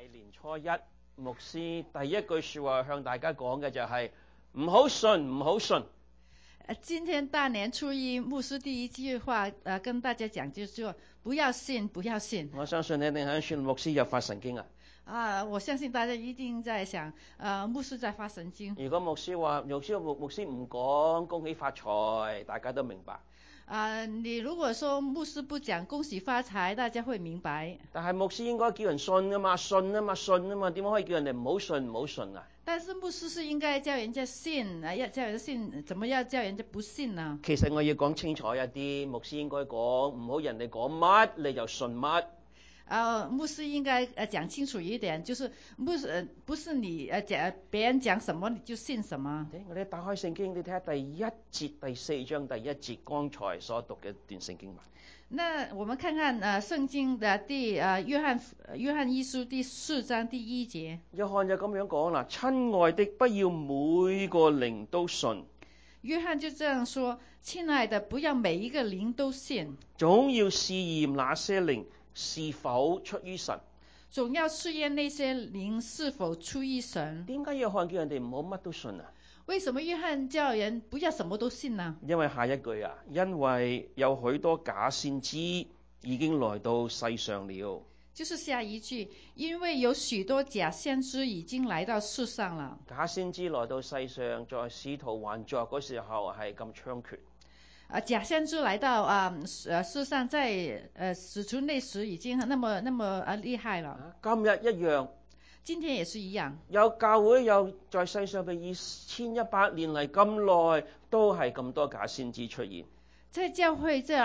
年初一，牧師第一句說話向大家講嘅就係唔好信，唔好信。 今天大年初一，牧師第一句話跟大家講就是說不要信，不要信。 我相信你哋喺算牧師有發神經啊。 我相信大家一定在想，牧師在發神經。 如果牧師話，牧師唔講恭喜發財，大家都明白。 你如果說牧師不講恭喜發財，大家會明白。 但係牧師應該叫人信啊嘛，信啊嘛，信啊嘛，點解可以叫人哋唔好信，唔好信啊？ 但是牧師是應該叫人家信，要叫人信，怎麼要叫人家不信呢？ 其實我要講清楚一啲，牧師應該講唔好人哋講乜你就信乜。 牧師應該講清楚一點，就是不是你講別人講什麼你就信什麼。 我哋打開聖經，你睇下第一節第4章第1節，剛才所讀嘅一段聖經嘛。 那我們看看聖經的約翰一書第4章第1節。 約翰就咁樣講啦，親愛的，不要每個靈都信。 約翰就這樣說，親愛的，不要每一個靈都信， 總要試驗那些靈是否出於神。 總要試驗那些靈是否出於神。點解約翰叫人哋唔好乜都信啊？ 為什麼約翰叫人不要什麼都信呢？ 因為下一句啊，因為有許多假先知已經來到世上了。 就是下一句，因為有許多假先知已經來到世上了。 假先知來到世上，在使徒還作嗰時候係咁猖獗。 假先知來到世上，在使徒那時已經那麼厲害了。 今日一樣， 今天也是一樣。有教會有在世上嘅2100年嚟咁耐，都係咁多假先知出現。 在教會這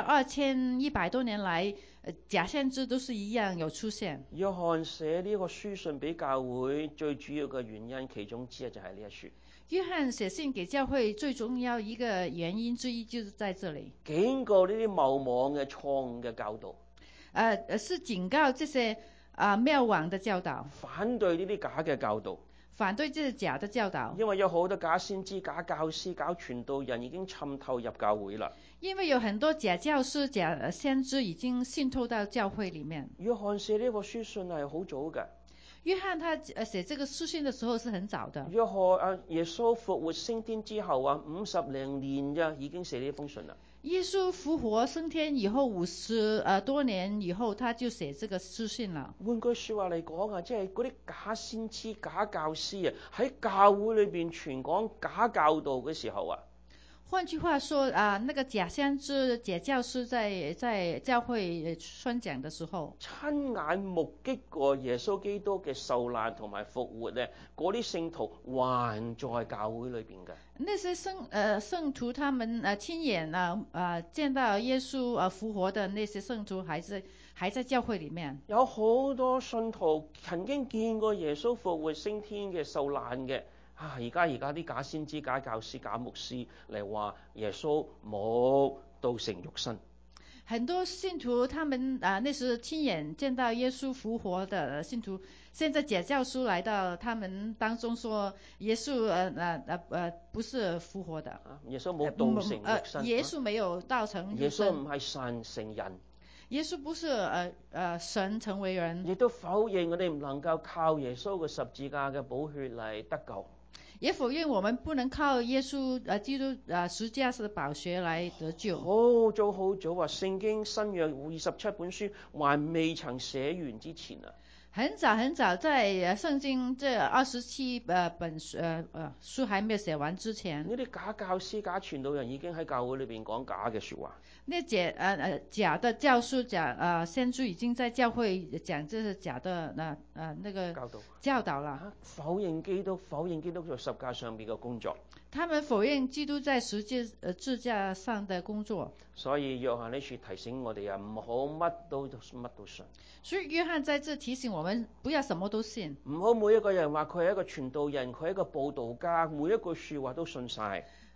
2100多年來，假先知都是一樣有出現。 約翰寫呢個書信俾教會，最主要嘅原因其中之一就係呢一書。 約翰寫信給教會最重要一個原因之一就是在這裡， 警告呢啲謬妄嘅錯誤嘅教導。 是警告這些謬妄的教導， 反對呢啲假嘅教導， 反對這些假的教導。 因為有好多假先知、假教師、假傳道人已經滲透入教會啦。 因為有很多假教師、假先知已經滲透到教會裡面。 約翰寫呢個書信係好早嘅。 約翰他寫這個書信的時候是很早的。 耶穌復活升天之後50零年咋已經寫呢封信啦。 耶穌復活升天以後50多年以後，他就寫這個書信了。 換句說話嚟講即係嗰啲假先知、假教師喺教會裏邊傳講假教導嘅時候換句話說那個假先知、假教師在教會宣講的時候， 親眼目擊過耶穌基督嘅受難同埋復活嗰啲聖徒還在教會裏邊嘅。 那些聖徒他們親眼見到耶穌復活的那些聖徒還在教會裏面。 有好多信徒曾經見過耶穌復活升天嘅受難嘅。而家啲假先知、假教師、假牧師嚟話耶穌冇道成肉身。 很多信徒他們那時親眼見到耶穌復活的信徒，現在假教師來到他們當中說耶穌不是復活的。 耶穌冇道成肉身。 耶穌沒有道成肉身。 耶穌唔係神成人。 耶穌不是神成為人。 亦都否認我哋唔能夠靠耶穌嘅十字架嘅寶血嚟得救。 也否認我們不能靠耶穌基督十字架的寶血來得救。 好早聖經新約27本書還未曾寫完之前很早在聖經這27本書還沒有寫完之前， 呢啲假教師、假傳道人已經喺教會裏邊講假嘅說話。 那假的教師、假先知已經在教會講這是假的那個教導了。 否認基督在十架上面嘅工作。 他們否認基督在十字架上的工作。 所以約翰呢處提醒我哋唔好乜都信。 所以約翰在這提醒我們不要什麼都信。 唔好每一個人話佢係一個傳道人，佢係一個佈道家，每一句說話都信晒。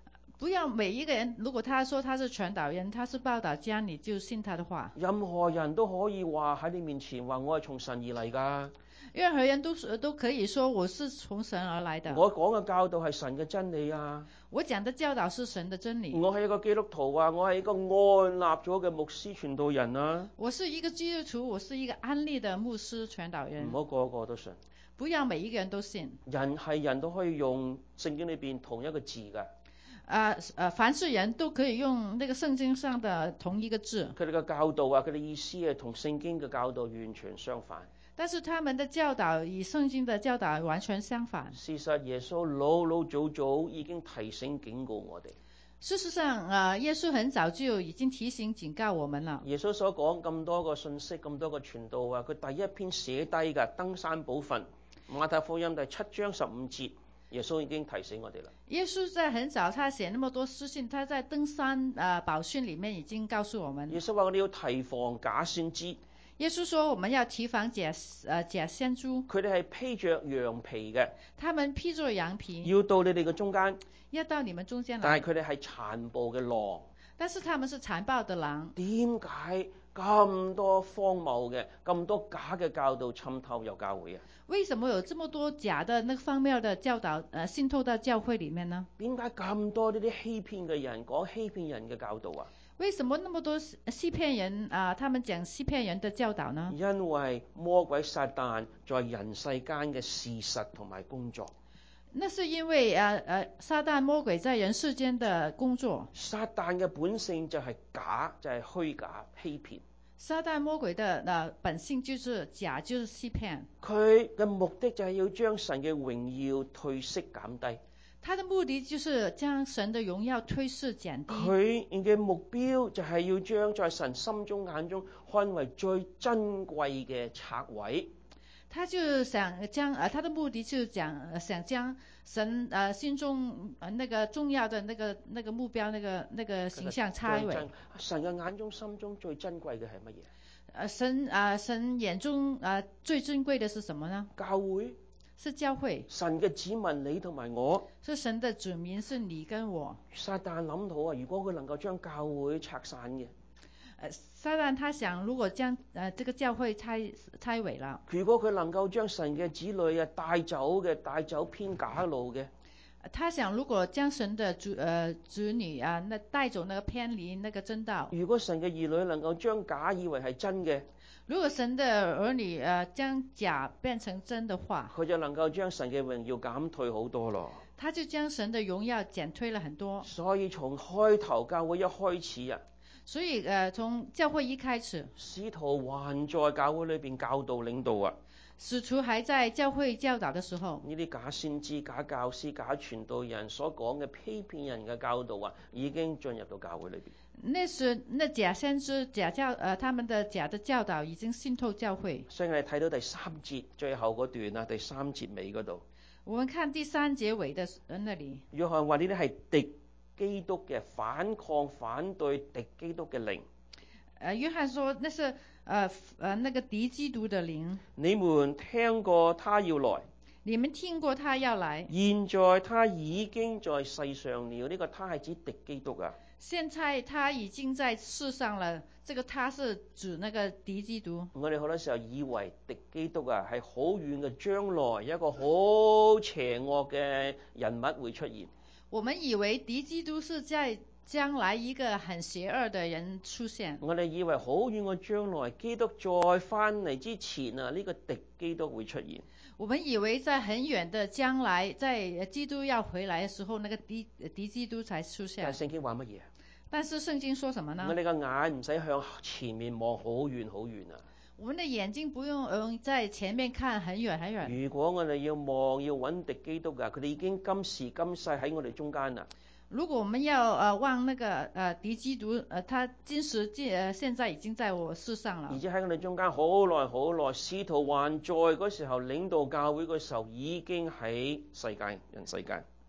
不要每一个人，如果他说他是傳導人，他是報導家，你就信他的話。 任何人都可以話喺你面前話我係從神而嚟㗎。 任何人都可以說我是從神而來的。 我講嘅教導係神嘅真理啊。 我講的教導是神的真理。 我係一個基督徒啊，我係一個按立咗嘅牧師傳道人啊。 我是一個基督徒，我是一個安利的牧師傳導人。 唔好個個都信。 不要每一個人都信。 人都可以用聖經裏邊同一個字㗎。 凡是人都可以用那個聖經上的同一個字。 佢哋嘅教導啊，佢哋意思係同聖經嘅教導完全相反。 但是他們的教導與聖經的教導完全相反。 事實耶穌老早已經提醒警告我哋。 事實上，耶穌很早就已經提醒警告我們了。 耶穌所講咁多個信息，咁多個傳道啊，佢第一篇寫低嘅登山寶訓，馬太福音第7章15節，耶穌已經提醒我哋啦。 耶穌在很早，他寫那麼多書信，他在登山寶訓裡面已經告訴我們。 耶穌話我哋要提防假先知。 耶穌說我們要提防假先知。 佢哋係披着羊皮嘅。 他們披着羊皮。 要到你哋嘅中間。 要到你們中間來。 但係佢哋係殘暴嘅狼。 但是他們是殘暴的狼。 點解咁多荒謬嘅、咁多假嘅教導滲透入教會啊？ 為什麼有這麼多假的那個荒謬的教導滲透到教會裡面呢？ 點解咁多呢啲欺騙嘅人講欺騙人嘅教導啊？ 為什麼那麼多欺騙人他們講欺騙人的教導呢？ 因為魔鬼撒旦在人世間嘅事實同埋工作。 那是因為撒旦魔鬼在人世間的工作。 撒旦嘅本性就係假，就係虛假欺騙。 撒旦魔鬼的本性就是假，就是欺騙。 佢嘅目的就係要將神嘅榮耀褪色減低。 他的目的就是將神的榮耀褪色減低。佢嘅目標就係要將在神心中眼中看為最珍貴嘅拆毀。他就想將他的目的就是想將神心中那個重要的那個目標那個形象拆毀。 神嘅眼中心中最珍貴嘅係乜嘢？ 神眼中最珍貴的是什麼呢？ 教會。 是教會。 神嘅子民你同埋我。 是神的子民，是你跟我。 撒旦諗到啊，如果佢能夠將教會拆散嘅。 撒旦他想，如果將這個教會拆毀了， 如果佢能夠將神嘅子女帶走偏假路嘅， 他想如果將神的子女那帶走那個偏離那個真道， 如果神嘅兒女能夠將假以為係真嘅， 如果神的兒女將假變成真的話， 佢就能夠將神嘅榮耀減退好多咯。 他就將神的榮耀減退了很多。 所以從開頭教會一開始啊。 所以從教會一開始， 使徒還在教會裏邊教導領導啊。 使徒還在教會教導的時候， 呢啲假先知、假教師、假傳道人所講嘅欺騙人嘅教導啊，已經進入到教會裏邊。 那假先知、他們的假的教導已經滲透教會。 所以我哋睇到第3節最後嗰段啊，第3節尾嗰度。 我們看第3節尾的那裡。 約翰話呢啲係敵基督嘅反抗、反對敵基督嘅靈。 約翰說那是那個敵基督的靈。 你們聽過他要來。 你們聽過他要來。 現在他已經在世上了，呢個他係指敵基督啊。 現在他已經在世上了，這個他是指那個敵基督。 我哋好多時候以為敵基督啊係好遠嘅將來一個好邪惡嘅人物會出現。 我們以為敵基督是在將來一個很邪惡的人出現。 我哋以為好遠嘅將來，基督再翻嚟之前啊，呢個敵基督會出現。 我們以為在很遠的將來，在基督要回來的時候，那個敵基督才出現。 但係聖經話乜嘢？ 但是聖經說什麼呢？ 我哋個眼唔使向前面望好遠好遠啊。 我們的眼睛不用在前面看很遠很遠。 如果我哋要揾敵基督㗎，佢哋已經今時今世喺我哋中間啦。 如果我們要望那個敵基督，他現在已經在我世上了。 而且喺我哋中間好耐，使徒還在嗰時候領導教會嗰時候已經喺人世間。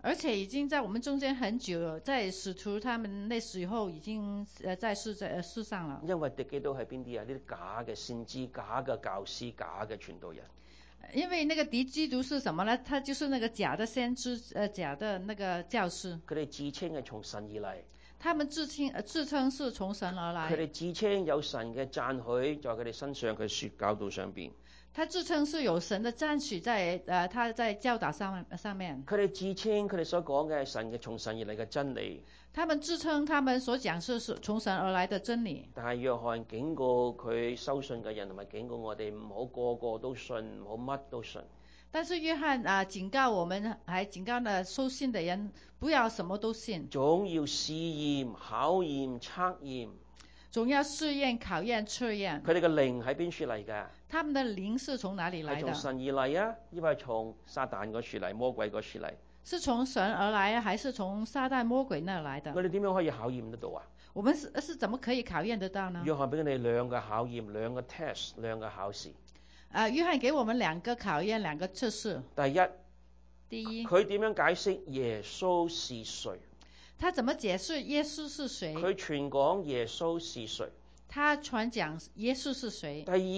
而且已經在我們中間很久了，在使徒他們那時候已經在世上了。 因為敵基督係邊啲啊？呢啲假嘅先知、假嘅教師、假嘅傳道人。 因為那個敵基督是什麼呢？他就是那個假的先知，假的那個教師。 佢哋自稱係從神而嚟。 他們自稱是從神而來。 佢哋自稱有神嘅讚許在佢哋身上，佢説教導上邊。 他自稱是有神的讚許在他在教導上面。 佢哋自稱佢哋所講嘅係神嘅從神而嚟嘅真理。 他們自稱他們所講是從神而來的真理。 但係約翰警告佢收信嘅人，同埋警告我哋唔好個個都信，唔好乜都信。 但是約翰警告我們，還警告呢收信的人不要什麼都信， 總要試驗、考驗、測驗。 總要試驗、考驗、測驗。 佢哋嘅靈喺邊處嚟㗎？ 他們的靈是從哪裡來的？ 係從神而嚟啊，抑或係從撒旦嗰處嚟、魔鬼嗰處嚟？ 是從神而來，還是從撒旦魔鬼那來的？ 我哋點樣可以考驗得到啊？ 我們是怎麼可以考驗得到呢？ 約翰俾我哋兩個考驗，兩個 test， 兩個考試。 約翰給我們兩個考驗，兩個測試。第一， 佢點樣解釋耶穌是誰？ 他怎麼解釋耶穌是誰？ 佢傳講耶穌是誰？ 他傳講耶穌是誰？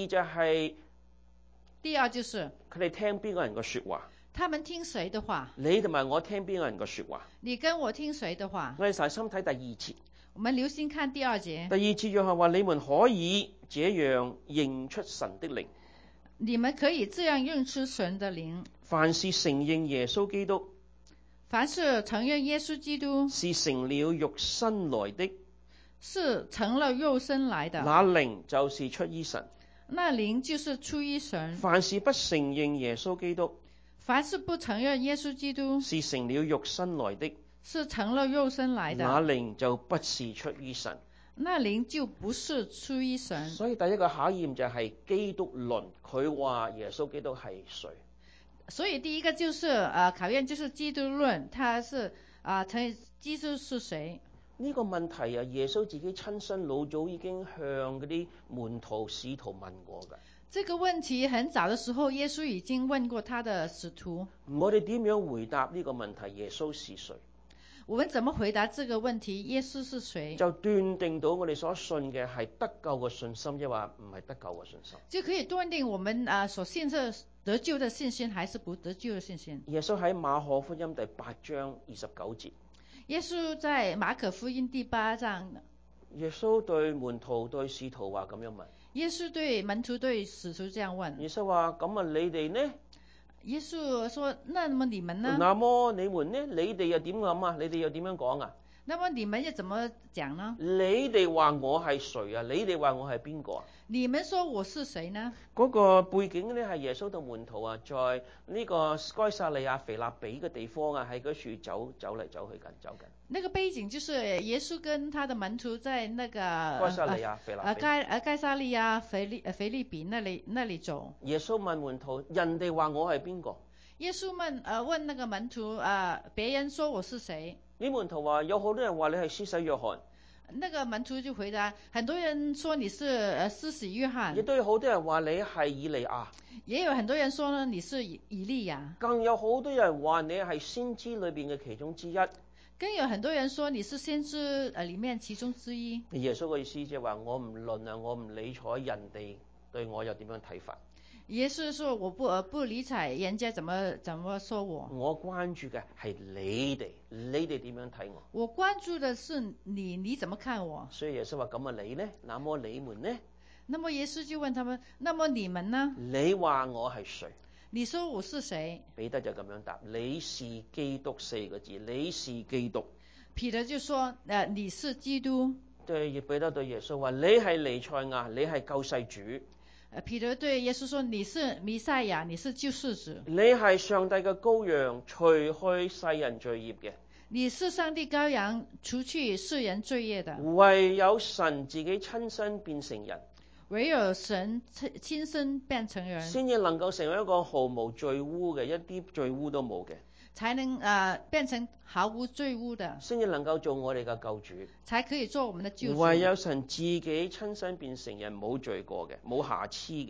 第二就是佢哋聽邊個人嘅說話？ 他們聽誰的話？ 你同埋我聽邊個人嘅說話？ 你跟我聽誰的話？ 我哋細心睇第二節。 我們留心看第二節。 第二節約翰話：你們可以這樣認出神的靈。 你們可以這樣認出神的靈。 凡是承認耶穌基督， 凡是承認耶穌基督是成了肉身來的， 是成了肉身來的， 那靈就是出於神。 那靈就是出於神。 凡是不承認耶穌基督， 凡是不承認耶穌基督， 是成了肉身來的， 是成了肉身來的， 那靈就不是出於神。 那靈就不是出於神。 所以第一個考驗就係基督論，佢話耶穌基督係誰？ 所以第一個就是考驗，就是基督論，他是基督是誰？ 呢個問題啊，耶穌自己親身老早已經向嗰啲門徒使徒問過㗎。 這個問題很早的時候，耶穌已經問過他的使徒。 我哋點樣回答呢個問題？耶穌是誰？ 我們怎麼回答這個問題？耶穌是誰？ 就斷定到我哋所信嘅係得救嘅信心，抑或唔係得救嘅信心。 就可以斷定我們所信是得救的信心，還是不得救的信心。 耶穌喺馬可福音第8章29節。 耶穌在馬可福音第8章。 耶穌對門徒對使徒話咁樣問。 耶穌對門徒對使徒這樣問。 耶穌話：咁啊，你哋呢？ 耶穌說：那麼你們呢？ 那麼你們呢？你哋又點諗啊？你哋又點樣講啊？ 那麼你們又怎麼講呢？ 你哋話我係誰啊？你哋話我係邊個啊？ 你們說我是誰呢？ 嗰個背景呢係耶穌同門徒啊，在呢個該撒利亞腓立比嘅地方啊，喺嗰處走嚟走去緊，走緊。 那個背景就是耶穌跟他的門徒在那個該撒利亞腓立比。 該撒利亞腓立比那裡走。 耶穌問門徒：人哋話我係邊個？ 耶穌問那個門徒別人說我是誰？ 啲門徒話：有好多人話你係施洗約翰。 那個門徒就回答：很多人說你是施洗約翰。 亦都有好多人話你係以利亞。 也有很多人說呢，你是以利亞。 更有好多人話你係先知裏邊嘅其中之一。 更有很多人說你是先知裡面其中之一。 耶穌嘅意思即係話：我唔論啊，我唔理睬人哋對我有點樣睇法。 耶穌說：我不理睬人家怎麼說我。 我關注嘅係你哋點樣睇我？ 我關注的是你怎麼看我？ 所以耶穌話：咁啊，你呢？那麼你們呢？ 那麼耶穌就問他們：那麼你們呢？ 你話我係誰？ 你說我是誰？ 彼得就咁樣答：你是基督4個字，你是基督。 彼得就說：你是基督。 對，彼得對耶穌話：你係彌賽亞，你係救世主。 彼得對耶穌說：你是彌賽亞，你是救世主。 你係上帝嘅羔羊，除去世人罪孽嘅。 你是上帝羔羊，除去世人罪孽的。 唯有神自己親身變成人， 唯有神親身變成人， 先至能夠成為一個毫無罪污嘅，一啲罪污都冇嘅， 才能變成毫無罪污的， 先至能夠做我哋嘅救主， 才可以做我們的救主。 唯有神自己親身變成人，冇罪過嘅，冇瑕疵嘅。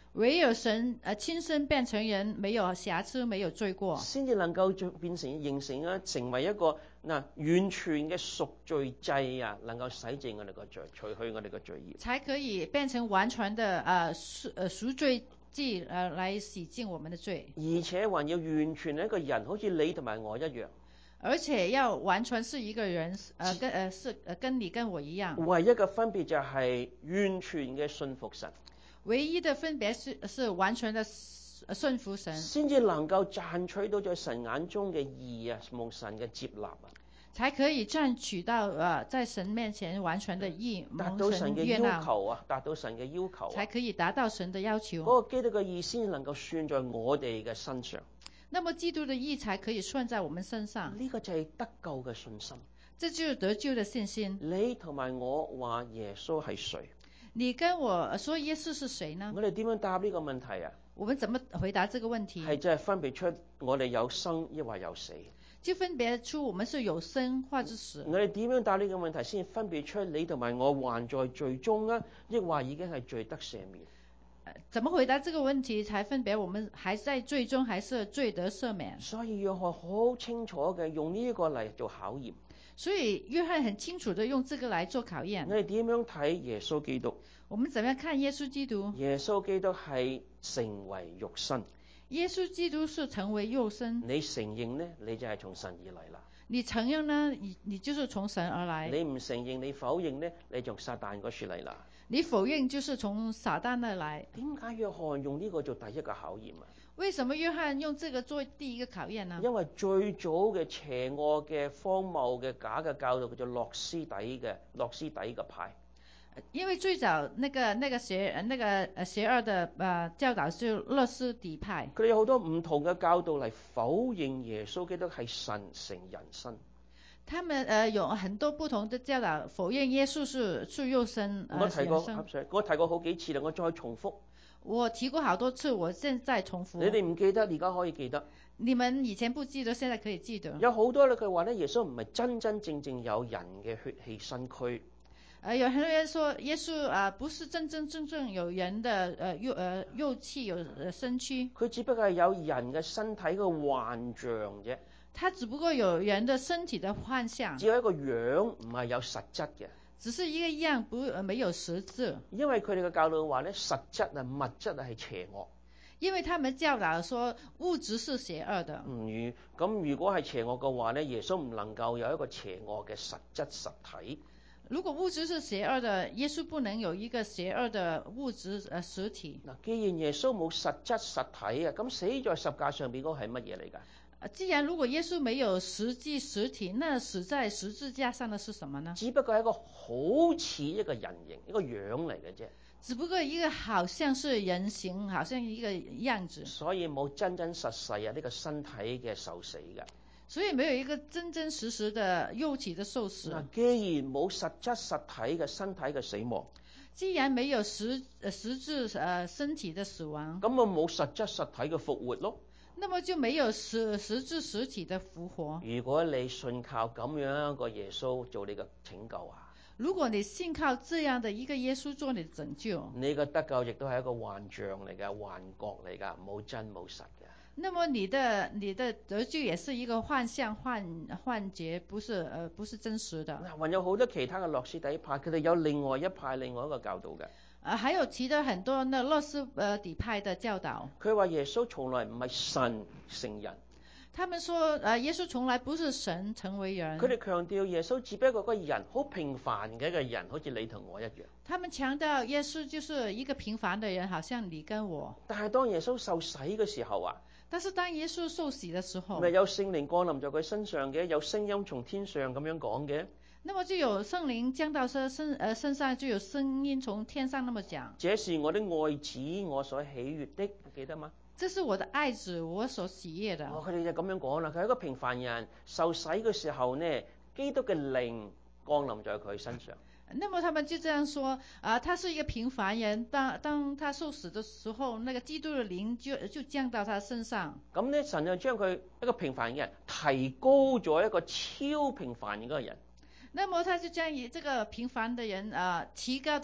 唯有神親身變成人，沒有瑕疵，沒有罪過， 先至能夠成為一個完全嘅贖罪祭啊，能夠洗淨我哋個罪，除去我哋個罪孽， 才可以變成完全的贖罪祭來洗淨我們的罪， 而且還要完全一個人，好似你同埋我一樣， 而且要完全是一個人，跟你跟我一樣。 唯一嘅分別就係完全嘅信服神， 唯一的分別是完全的順服神， 先至能夠賺取到在神眼中嘅義啊，蒙神嘅接納啊， 才可以賺取到在神面前完全的義， 達到神嘅要求啊，達到神嘅要求啊， 才可以達到神的要求。 嗰個基督嘅義先能夠算在我哋嘅身上。 那麼基督的義才可以算在我們身上。 呢個就係得救嘅信心。 這就是得救的信心。 你同埋我話耶穌係誰？ 你跟我說耶穌是誰呢？ 我哋點樣答呢個問題啊？ 我們怎麼回答這個問題？ 係真係分別出我哋有生抑或有死。 就分別出我們是有生或者死。 我哋點樣答呢個問題先分別出你同埋我還在罪中啊，抑或已經係罪得赦免？ 怎麼回答這個問題才分別我們還在罪中還是罪得赦免？ 所以約翰好清楚嘅用呢一個嚟做考驗。 所以約翰很清楚地用這個來做考驗。 我哋點樣睇耶穌基督？ 我們怎麼樣看耶穌基督？ 耶穌基督係成為肉身。 耶穌基督是成為肉身。 你承認呢，你就係從神而嚟啦。 你承認呢，你就是從神而來。 你唔承認，你否認呢，你從撒旦嗰處嚟啦。 你否認就是從撒旦而來。 點解約翰用呢個做第一個考驗啊？ 為什麼約翰用這個做第一個考驗呢？ 因為最早嘅邪惡嘅荒謬嘅假嘅教導叫做諾斯底嘅派。 因為最早那個邪惡的教導是諾斯底派。 佢哋有好多唔同嘅教導嚟否認耶穌基督係神成人身。 他們有很多不同的教導否認耶穌是肉身。 我提過好幾次啦，我再重複。 我提過好多次，我現在重複。 你哋唔記得，而家可以記得。 你們以前不記得，現在可以記得。 有好多咧，佢話咧，耶穌唔係真真正正有人嘅血氣身軀。 有很多人說耶穌不是真真正正有人的肉氣有身軀。 佢只不過係有人嘅身體嘅幻象啫。 他只不過有人的身體的幻象。 只有一個樣，唔係有實質嘅。 只是一個樣，沒有實質。 因為佢哋嘅教導話咧，實質啊、物質啊係邪惡。 因為他們教導說物質是邪惡的。 如果係邪惡嘅話咧，耶穌唔能夠有一個邪惡嘅實質實體。 如果物質是邪惡的，耶穌不能有一個邪惡的物質實體。 嗱，既然耶穌冇實質實體啊，咁死在十架上邊嗰個係乜嘢嚟㗎？ 既然如果耶穌沒有實際實體，那死在十字架上的是什麼呢？ 只不過係一個好似一個人形，一個樣嚟嘅啫。 只不過一個好像是人形，好像一個樣子。 所以冇真真實實啊呢個身體嘅受死嘅。 所以沒有一個真真實實的肉體的受死。 嗱，既然冇實質實體嘅身體嘅死亡， 既然沒有實質身體的死亡， 咁我冇實質實體嘅復活咯。 那麼就沒有實質實體的復活。 如果你信靠咁樣一個耶穌做你嘅拯救啊， 如果你信靠這樣的一個耶穌做你的拯救， 你嘅得救亦都係一個幻象嚟嘅，幻覺嚟噶，冇真冇實嘅。 那麼你的得救也是一個幻象幻覺，不是真實的。 還有好多其他嘅諾斯底派，佢哋有另外一個教導嘅。 還有其他很多那諾斯底派的教導。 佢話耶穌從來唔係神成人。 他們說耶穌從來不是神成為人。 佢哋強調耶穌只不過個人，好平凡嘅一個人，好似你同我一樣。 他們強調耶穌就是一個平凡的人，好像你跟我。 但係當耶穌受洗嘅時候啊， 但是當耶穌受洗的時候， 咪有聖靈降臨在佢身上嘅，有聲音從天上咁樣講嘅。 那麼就有聖靈降到身上，就有聲音從天上那麼講。 這是我的愛子，我所喜悅的，記得嗎？ 這是我的愛子，我所喜悅的。 佢哋就咁樣講啦，佢係一個平凡人，受洗嘅時候呢，基督嘅靈降臨在佢身上。 那麼他們就這樣說他是一個平凡人，當他受死的時候，那個基督的靈就降到他身上。 咁呢，神就將佢一個平凡嘅人提高咗一個超平凡嘅一個人。 那麼他就將這個平凡的人提高到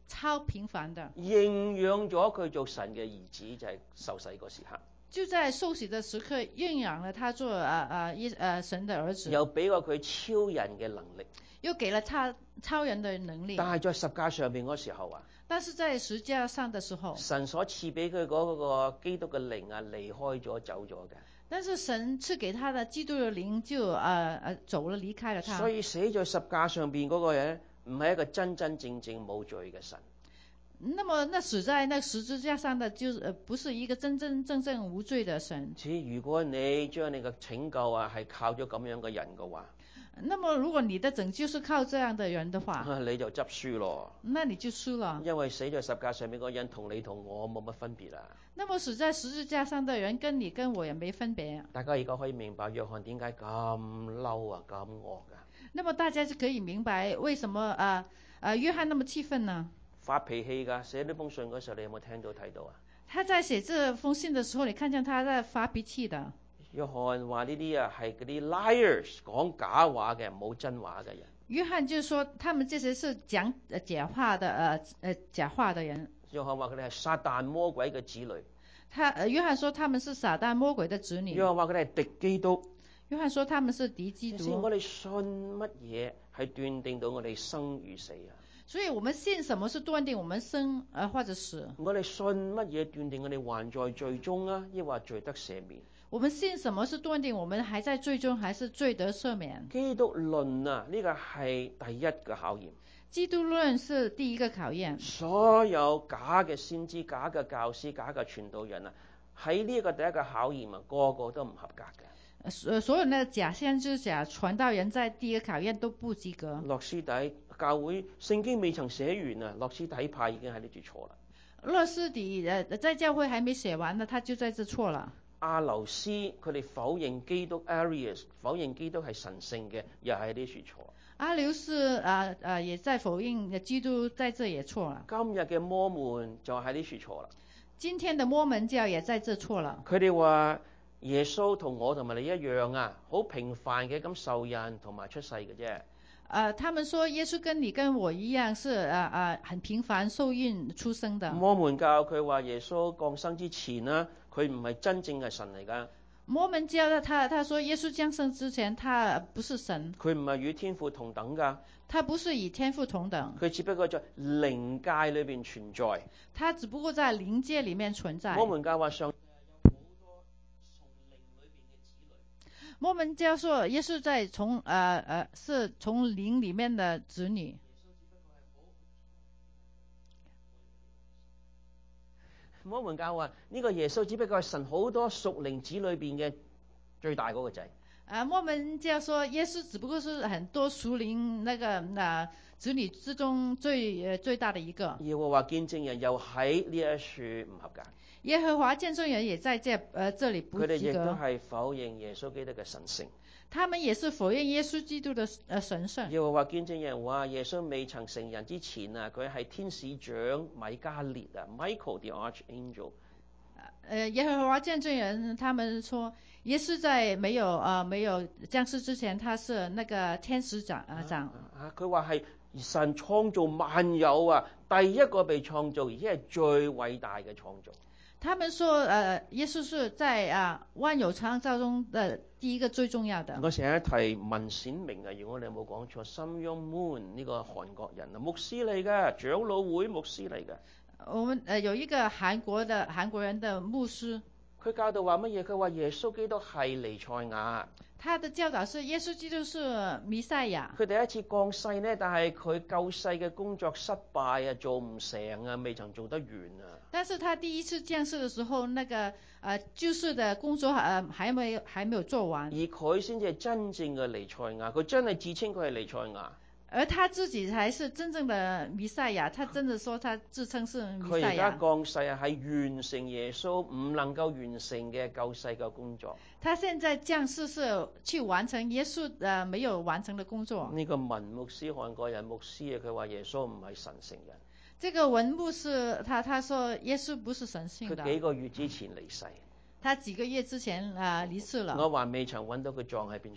超平凡的， 認養咗佢做神嘅兒子，就係受洗嗰時刻。 就在受洗的時刻認養了他做神的兒子， 又俾過佢超人嘅能力， 又給了他超人的能力。 但係在十架上面嗰時候啊， 但是在十架上的時候， 神所賜俾佢嗰個基督嘅靈啊，離開咗走咗嘅。 但是神賜給他的基督的靈就走了，離開了他。 所以死在十架上邊嗰個人唔係一個真真正正冇罪嘅神。 那麼那死在那十字架上的就不是一個真真正正無罪的神。 如果你將你嘅拯救啊係靠咗咁樣嘅人嘅話， 那麼如果你的拯救是靠這樣的人的話， 你就執輸咯。 那你就輸了。 因為死在十架上面嗰個人同你同我冇乜分別啦。 那麼死在十字架上的人跟你跟我也沒分別。 大家而家可以明白約翰點解咁嬲啊咁惡噶？ 那麼大家就可以明白為什麼約翰那麼氣憤呢？ 發脾氣㗎，寫呢封信嗰時候你有冇聽到睇到啊？ 他在寫這封信的時候，你看見他在發脾氣的。 約翰話呢啲啊係嗰啲 liars， 講假話嘅，冇真話嘅人。 約翰就說他們這些是講假話的假話的人。 約翰話佢哋係撒旦魔鬼嘅子女。 約翰說他們是撒旦魔鬼的子女。 約翰話佢哋係敵基督。 約翰說他們是敵基督。 我哋信乜嘢係斷定到我哋生與死啊？ 所以我們信什麼是斷定我們生或者死？ 我哋信乜嘢斷定我哋還在罪中啊？抑或罪得赦免？ 我們信什麼是斷定我們還在罪中，還是罪得赦免？ 基督論啊，呢個係第一個考驗。 基督論是第一個考驗。 所有假嘅先知、假嘅教師、假嘅傳道人啊，喺呢個第一個考驗啊，個個都唔合格嘅。 所有呢假先知、假傳道人在第一個考驗都不及格。 諾斯底教會聖經未曾寫完啊，諾斯底派已經喺呢度錯啦。 諾斯底在教會還沒寫完呢，他就在這錯了。 阿流斯佢哋否認基督 Arius 否認基督係神聖嘅，又喺呢處錯。 阿流斯也在否認基督，在這也錯了。 今日嘅摩門就喺呢處錯啦。 今天的摩門教也在這錯了。 佢哋話耶穌同我同埋你一樣啊，好平凡嘅咁受孕同埋出世嘅啫。 他們說耶穌跟你跟我一樣是很平凡受孕出生的。 摩門教佢話耶穌降生之前啦，佢唔係真正係神嚟噶。 摩門教他說耶穌降生之前他不是神， 佢唔係與天父同等噶。 他不是與天父同等， 佢只不過在靈界裏邊存在。 他只不過在靈界裏面存在。 摩門教話上摩門教說耶穌在是從靈裏面的子女。 摩門教話呢個耶穌只不過係神好多屬靈子裏邊嘅最大嗰個仔。 摩門教說耶穌只不過是很多屬靈那個子女之中最大的一個。 耶和華見證人又喺呢一處唔合格。 耶和華見證人也在這裏不及格。 佢哋亦都係否認耶穌基督嘅神聖。 他們也是否認耶穌基督的神聖。 耶和華見證人話耶穌未曾成人之前啊，佢係天使長米迦列啊 ，Michael the Archangel。 耶和華見證人他們說耶穌在沒有降世之前，他是那個天使長。 佢話係神創造萬有啊，第一個被創造，而且係最偉大嘅創造。 他們說耶穌是在萬有創造中的第一個最重要的。 我成日提文顯明啊，如果你有冇講錯，Sun Myung Moon 呢個韓國人啊，牧師嚟嘅，長老會牧師嚟嘅。 我們有一個韓國人的牧師， 佢教導話乜嘢？佢話耶穌基督係彌賽亞。 他的教導是耶穌基督是彌賽亞。 佢第一次降世呢，但係佢救世嘅工作失敗啊，做唔成啊，未曾做得完啊。 但是他第一次降世的時候，那個救世的工作還沒有做完。 而佢先至係真正嘅彌賽亞，佢真係自稱佢係彌賽亞。 而他自己才是真正的彌賽亞，他真的說他自稱是彌賽亞。 佢而家降世啊，係完成耶穌唔能夠完成嘅救世嘅工作。 他現在降世是去完成耶穌沒有完成的工作。 呢個文牧師韓國人牧師啊，佢話耶穌唔係神聖人。 這個文牧師他說耶穌不是神聖的。 佢幾個月之前離世。 他幾個月之前離世了。 我還未曾揾到佢葬喺邊處。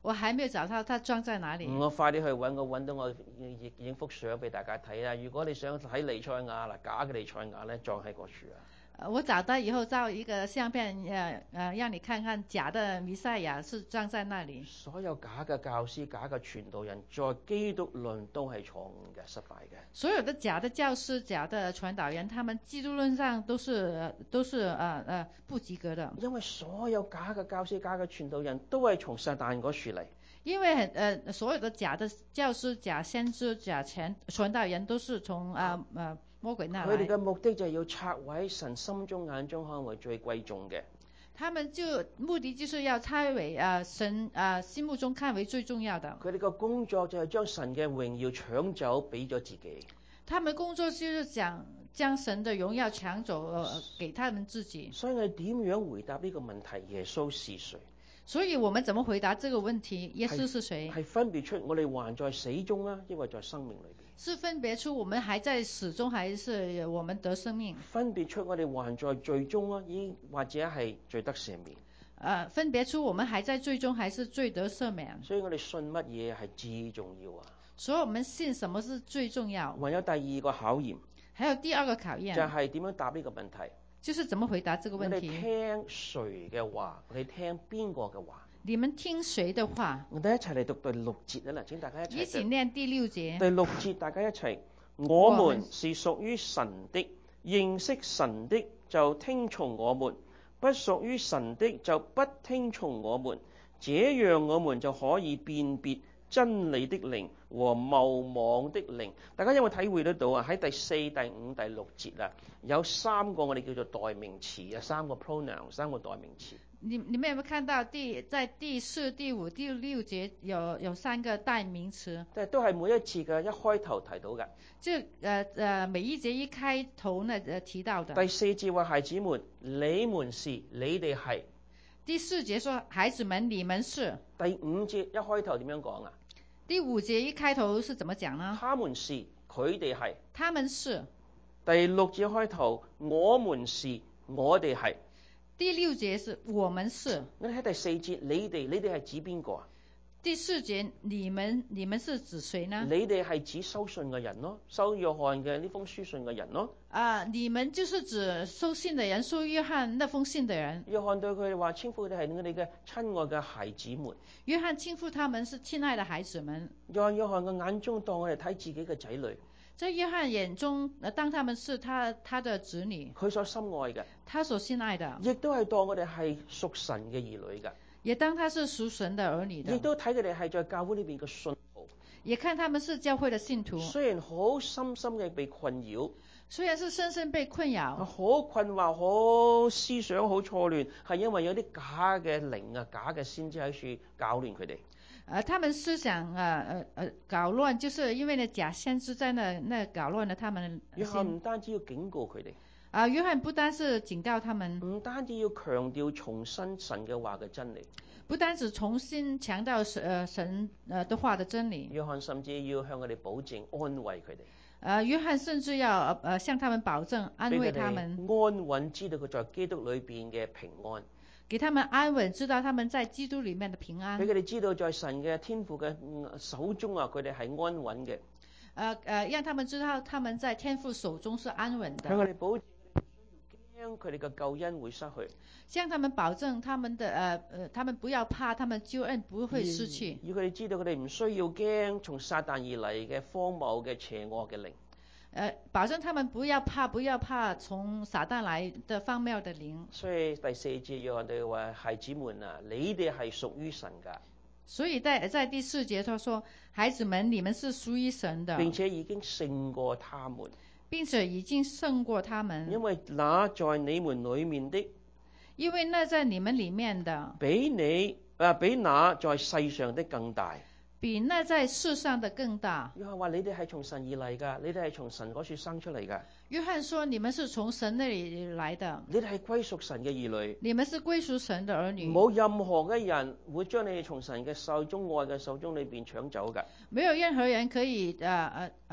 我還沒有找到它裝在哪裡。 我快啲去揾，我揾到我影幅相俾大家睇啦。如果你想睇彌賽亞嗱，假嘅彌賽亞咧，裝喺個樹啊。 我找到以後照一個相片，讓你看看假的彌賽亞是裝在那裡。 所有假嘅教師、假嘅傳道人，在基督論都係錯誤嘅、失敗嘅。 所有的假的教師、假的傳導人，他們基督論上都是不及格的。 因為所有假嘅教師、假嘅傳道人都係從撒旦嗰處嚟。 因為所有的假的教師、假先知、假傳導人都是從魔鬼那來。 佢哋嘅目的就係要拆毀神心中眼中看為最貴重嘅。 他們目的就是要拆毀神心目中看為最重要的。 佢哋嘅工作就係將神嘅榮耀搶走，俾咗自己。 他們工作就是將神的榮耀搶走，給他們自己。 所以我哋點樣回答呢個問題？耶穌是誰？ 所以我們怎麼回答這個問題？耶穌是誰？ 係分別出我哋還在死中啊，抑或在生命裏邊？ 是分別出我們還在死中，還是我們得生命？ 分別出我哋還在罪中啊，或者係罪得赦免？ 分別出我們還在罪中，還是罪得赦免？ 所以我哋信乜嘢係至重要啊？ 所以我們信什麼是最重要？ 還有第二個考驗， 還有第二個考驗， 就係點樣答呢個問題？ 就是怎麼回答這個問題？ 我哋聽誰嘅話？我哋聽邊個嘅話？ 你們聽誰的話？ 我哋一齊嚟讀第6節啊！嗱，請大家一起念第6節。 第6節，大家一齊。我們是屬於神的，認識神的就聽從我們，不屬於神的就不聽從我們。這樣我們就可以辨別真理的靈和謬妄的靈。大家有冇體會得到啊？喺第4、第5、第6節啊，有3個我哋叫做代名詞啊，3個 pronoun， 3個代名詞。 你們有沒有看到在第4、第5、第6節有3個代名詞？ 都係每一次嘅一開頭提到嘅。 就每一節一開頭呢提到的。 第4節話孩子們，你們是，你哋係。 第4節說孩子們，你們是。 第5節一開頭點樣講啊？ 第5節一開頭是怎麼講呢？ 他們是，佢哋係。 他們是。 第6節開頭，我們是，我哋係。 第6節是我們是。 我哋喺第4節，你哋係指邊個啊？ 第4節，你們是指誰呢？ 你哋係指收信嘅人咯，收約翰嘅呢封書信嘅人咯。 你們就是指收信嘅人，收約翰那封信嘅人。 約翰對佢哋話，稱呼佢哋係我哋嘅親愛嘅孩子們。 約翰稱呼他們是親愛的孩子們。 約翰嘅眼中當我哋睇自己嘅仔女。 在約翰眼中，當他們是他的子女， 佢所心愛嘅， 他所心愛的， 亦都係當我哋係屬神嘅兒女嘅， 也當他是屬神的兒女的， 亦都睇佢哋係在教會裏邊嘅信徒， 也看他們是教會的信徒。 雖然好深深嘅被困擾， 雖然是深深被困擾， 好困惑，好思想好錯亂，係因為有啲假嘅靈啊、假嘅先知喺處搞亂佢哋。 他們思想搞亂，就是因為呢假先知在那搞亂了他們。 約翰唔單止要警告佢哋， 約翰不單是警告他們， 唔單止要強調重申神嘅話嘅真理， 不單止重新強調神的話的真理。 約翰甚至要向佢哋保證安慰佢哋。 約翰甚至要向他們保證安慰他們， 安穩知道佢在基督裏邊嘅平安。 給他們安穩，知道他們在基督裡面的平安。 俾佢哋知道在神嘅天父嘅手中啊，佢哋係安穩嘅。 讓他們知道他們在天父手中是安穩的。 向佢哋保證，驚佢哋嘅救恩會失去。 向他們保證他們不要怕，他們救恩不會失去。 要佢哋知道佢哋唔需要驚從撒旦而嚟嘅荒謬嘅邪惡嘅靈。 保證他們不要怕從撒旦來的荒謬的靈。 所以第4節約翰哋話：孩子們啊，你哋係屬於神㗎。 所以在第4節他說：孩子們，你們是屬於神的， 並且已經勝過他們。 並且已經勝過他們。 因為那在你們裡面的， 因為那在你們裡面的， 比那在世上的更大。 比那在世上的更大。 約翰話：你哋係從神而嚟㗎，你哋係從神嗰處生出嚟㗎。 約翰說：你們是從神那裡來的， 你哋係歸屬神嘅兒女， 你們是歸屬神的兒女。 冇任何嘅人會將你哋從神嘅手中愛嘅手中裏邊搶走㗎。 沒有任何人可以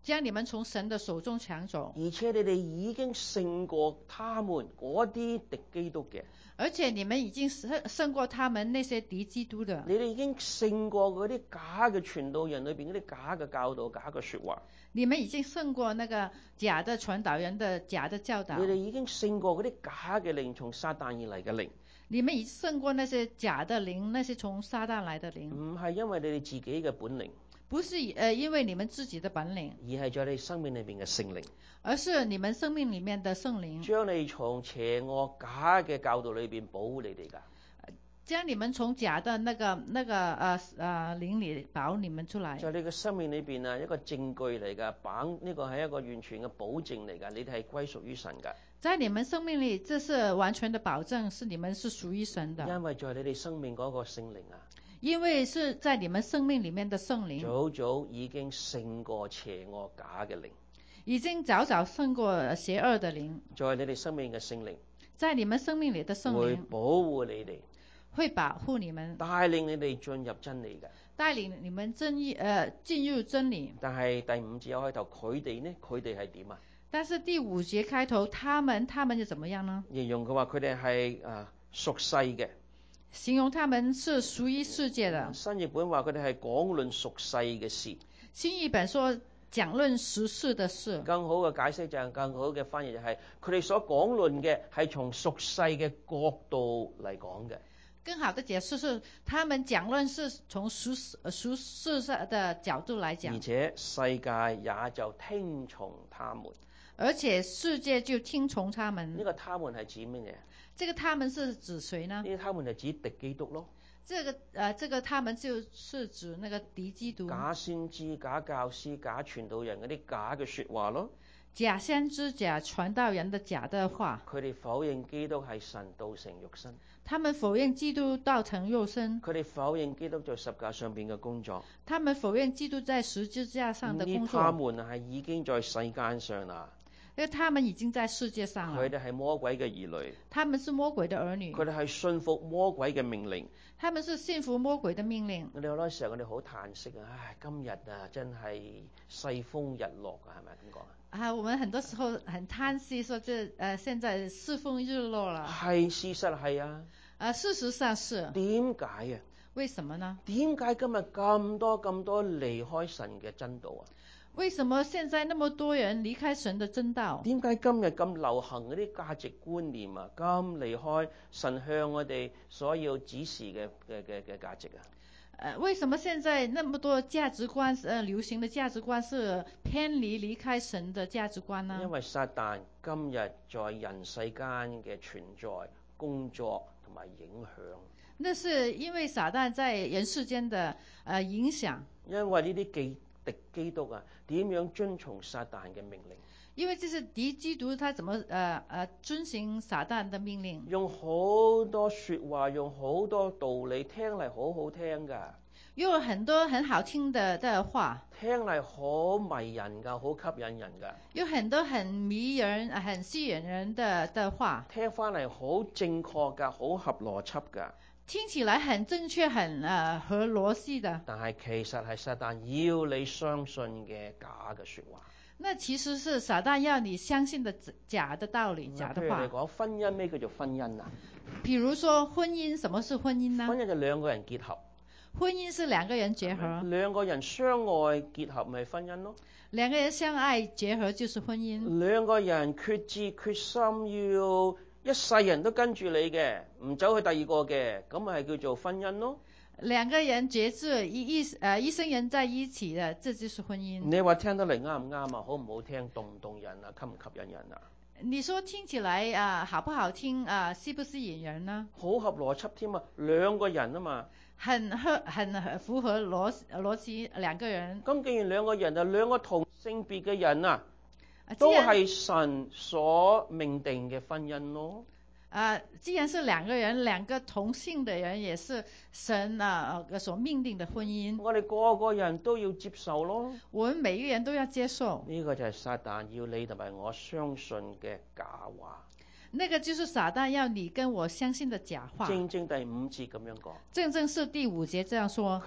將你們從神的手中搶走， 而且你哋已經勝過他們嗰啲敵基督嘅， 而且你們已經勝過他們那些敵基督的， 你哋已經勝過嗰啲假嘅傳道人裏邊嗰啲假嘅教導、假嘅說話， 你們已經勝過那個假的傳導人的假的教導， 你哋已經勝過嗰啲假嘅靈，從撒旦而嚟嘅靈。 你們已經勝過那些假的靈，那些從撒旦來的靈， 唔係因為你哋自己嘅本靈， 不是因為你們自己的本領， 而係在你生命裏邊嘅聖靈， 而是你們生命裏面的聖靈， 將你從邪惡假嘅教導裏邊保護你哋㗎。 將你們從假的那個靈裏保你們出來， 在你嘅生命裏邊啊，一個證據嚟㗎，呢個係一個完全嘅保證嚟㗎，你哋係歸屬於神㗎。 在你們生命裏，這是完全的保證，是你們是屬於神的。 因為在你哋生命嗰個聖靈啊， 因為是在你們生命裏面的聖靈， 早早已經勝過邪惡假嘅靈， 已經早早勝過邪惡的靈。 在你哋生命嘅聖靈， 在你們生命裏的聖靈會保護你哋， 會保護你們， 帶領你哋進入真理嘅。 帶領你們進入真理。 但係第5節一開頭，佢哋係點啊？ 但是第5節開頭，他們就怎麼樣呢？ 形容佢話佢哋係屬世嘅， 形容他們是屬於世界的。 新譯本話佢哋係講論屬世嘅事。 新譯本說講論屬世的事。更好嘅解釋就係更好嘅翻譯就係佢哋所講論嘅係從屬世嘅角度嚟講嘅。 更好的解釋是，他們講論是從屬世的角度來講， 而且世界也就聽從他們。 而且世界就聽從他們。 呢個他們係指乜嘢？ 這個他們是指誰呢？ 呢個他們係指敵基督咯。 這個他們就是指那個敵基督。 假先知、假教師、假傳道人嗰啲假嘅說話咯。 假先知、假傳道人的假的話。 佢哋否認基督係神道成肉身。 他們否認基督道成肉身。 佢哋否認基督在十架上邊嘅工作。 他們否認基督在十字架上的工作。 他們係已經在世間上啦。 因為他們已經在世界上了。 佢哋係魔鬼嘅兒女。 他們是魔鬼的兒女。 佢哋係信服魔鬼嘅命令。 他們是信服魔鬼的命令。 我哋好多時候我哋好嘆息啊！唉，今日啊真係世風日落啊，係咪咁講啊？ 啊，我們很多時候很嘆息，說現在世風日落了。 係事實係啊。 事實上是。 點解啊？ 為什麼呢？ 點解今日咁多離開神嘅真道啊？ 為什麼現在那麼多人離開神的真道？ 點解今日咁流行嗰啲價值觀念啊，咁離開神向我哋所要指示嘅價值啊？ 為什麼現在那麼多價值觀流行的價值觀是偏離開神的價值觀呢？ 因為撒旦今日在人世間嘅存在、工作同埋影響。 那是因為撒旦在人世間的影響。 因為呢啲敵基督啊，點樣遵從撒旦嘅命令？ 因為這是敵基督，他怎麼遵行撒旦的命令？ 用好多說話，用好多道理，聽嚟好好聽噶。 用很多很好聽的話， 聽嚟好迷人噶，好吸引人噶。 有很多很迷人、很吸引人的話， 聽翻嚟好正確噶，好合邏輯噶。 聽起來很正確，很合邏輯的。 但係其實係撒旦要你相信嘅假嘅說話。 那其實是撒旦要你相信的假的道理、假的話。 譬如講婚姻，咩叫做婚姻啊？ 譬如說婚姻，什麼是婚姻呢？ 婚姻就兩個人結合。 婚姻是兩個人結合。 兩個人相愛結合咪婚姻咯？ 兩個人相愛結合就是婚姻。 兩個人決志決心要一世人都跟住你嘅，唔走去第二個嘅，咁咪係叫做婚姻咯。 兩個人決志一生人在一起的，這就是婚姻。 你話聽得嚟啱唔啱啊？好唔好聽？動唔動人啊？吸唔吸引人啊？ 你說聽起來好不好聽啊？吸不吸引人呢？ 好合邏輯添啊！兩個人啊嘛， 很符合邏輯，兩個人。 咁既然兩個人就兩個同性別嘅人啊，都係神所命定嘅婚姻咯。 既然是兩個人，兩個同性的人也是神所命定的婚姻。 我哋個個人都要接受咯。 我們每一個人都要接受。 呢個就係撒旦要你同埋我相信嘅假話。 那個就是撒旦要你跟我相信的假話。 正正第5節咁樣講。 正正是第5節這樣說。 佢話呢啲